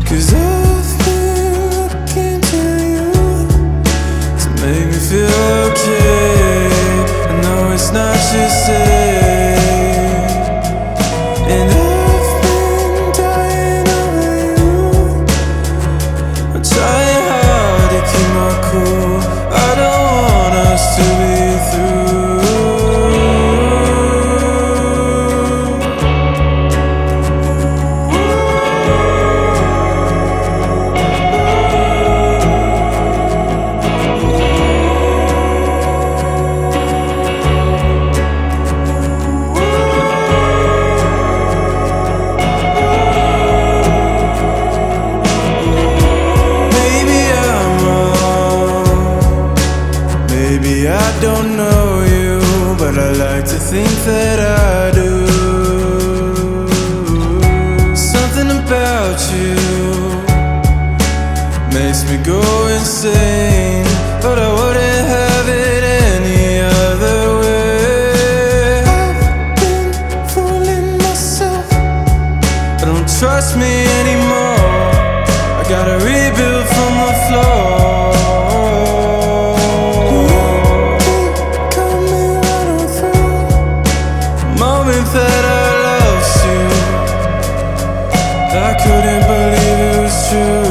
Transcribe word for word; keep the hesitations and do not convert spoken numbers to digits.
'Cause I've been looking to you to make me feel okay. I know it's not just safe, and I've been dying over you. I'm trying hard to keep my cool. I don't want us to be through. Maybe I don't know you, but I like to think that I do. Something about you makes me go insane, but I wouldn't have it any other way. I've been fooling myself, I don't trust me anymore. I gotta rebuild from the floor. That I lost you, I couldn't believe it was true.